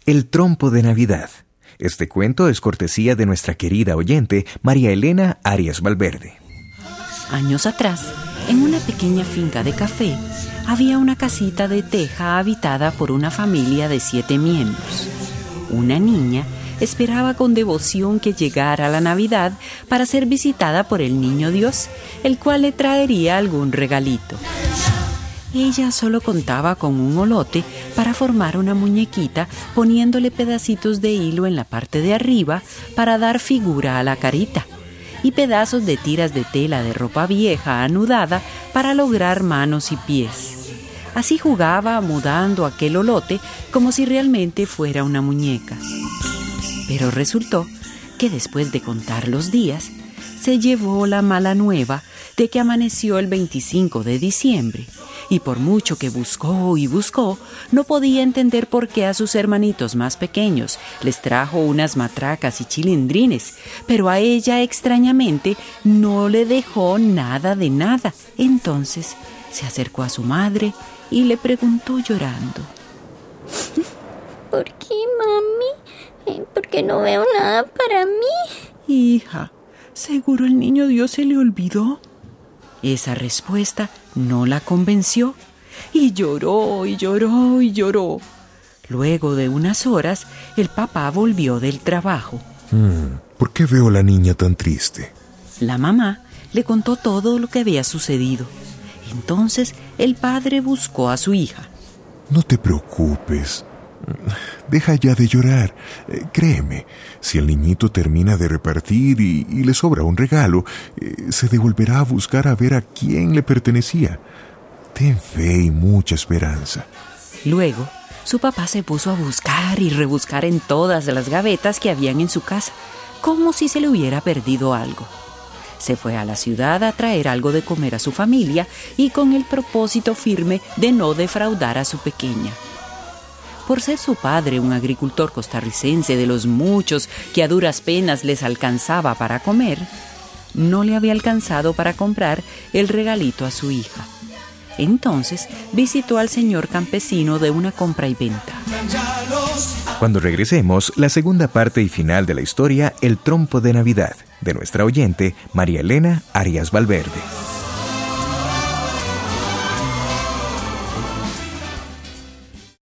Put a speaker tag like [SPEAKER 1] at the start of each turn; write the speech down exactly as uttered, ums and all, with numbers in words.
[SPEAKER 1] El trompo de Navidad. Este cuento es cortesía de nuestra querida oyente María Elena Arias Valverde.
[SPEAKER 2] Años atrás, en una pequeña finca de café, había una casita de teja habitada por una familia de siete miembros. Una niña esperaba con devoción que llegara la Navidad para ser visitada por el Niño Dios, el cual le traería algún regalito. Ella solo contaba con un olote para formar una muñequita, poniéndole pedacitos de hilo en la parte de arriba para dar figura a la carita, y pedazos de tiras de tela de ropa vieja anudada para lograr manos y pies. Así jugaba mudando aquel olote como si realmente fuera una muñeca. Pero resultó que después de contar los días, se llevó la mala nueva de que amaneció el veinticinco de diciembre, y por mucho que buscó y buscó, no podía entender por qué a sus hermanitos más pequeños les trajo unas matracas y chilindrines, pero a ella extrañamente no le dejó nada de nada. Entonces se acercó a su madre y le preguntó llorando:
[SPEAKER 3] ¿Por qué, mami? ¿Por qué no veo nada para mí?
[SPEAKER 2] Hija, ¿seguro el Niño Dios se le olvidó? Esa respuesta no la convenció y lloró y lloró y lloró. Luego de unas horas, el papá volvió del trabajo.
[SPEAKER 4] Hmm, ¿por qué veo a la niña tan triste?
[SPEAKER 2] La mamá le contó todo lo que había sucedido. Entonces el padre buscó a su hija.
[SPEAKER 4] No te preocupes. Deja ya de llorar. Eh, créeme, si el niñito termina de repartir y, y le sobra un regalo, eh, se devolverá a buscar a ver a quién le pertenecía. Ten fe y mucha esperanza.
[SPEAKER 2] Luego, su papá se puso a buscar y rebuscar en todas las gavetas que habían en su casa, como si se le hubiera perdido algo. Se fue a la ciudad a traer algo de comer a su familia y con el propósito firme de no defraudar a su pequeña. Por ser su padre un agricultor costarricense de los muchos que a duras penas les alcanzaba para comer, no le había alcanzado para comprar el regalito a su hija. Entonces visitó al señor campesino de una compra y venta.
[SPEAKER 1] Cuando regresemos, la segunda parte y final de la historia El trompo de Navidad, de nuestra oyente María Elena Arias Valverde.